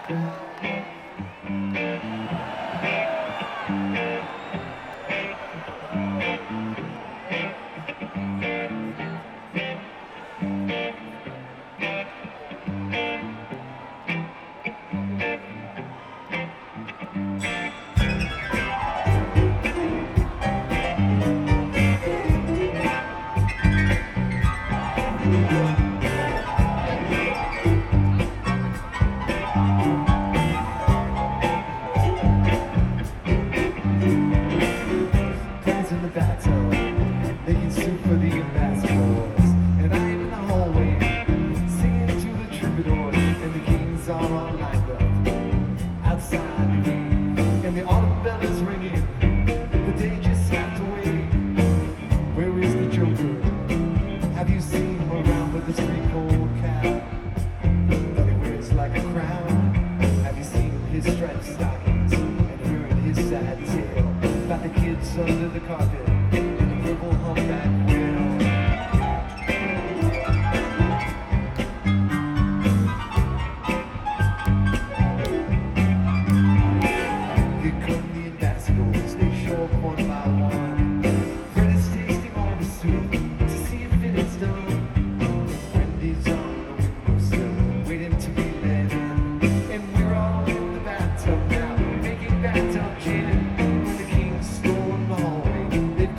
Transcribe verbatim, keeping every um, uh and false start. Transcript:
Friends in the bathtub, making soup for the ambassadors. And I'm in the hallway, singing to the troubadours. And the kings are all lined up outside the gate. And the autumn bell is ringing, the day just slipped away. Where is the Joker? Have you seen him around with his three-cold cap that he wears like a crown? Have you seen his striped stockings and heard his sad tale about the kids under the carpet and the purple humpback whale? Here come the ambassadors, they show up one by one. Fred is tasting all the soup to see if it is done. Wendy's on the windowsill, waiting to be let in. And we're all in the bathtub now, making bathtub gin. The king's still in the hallway, they've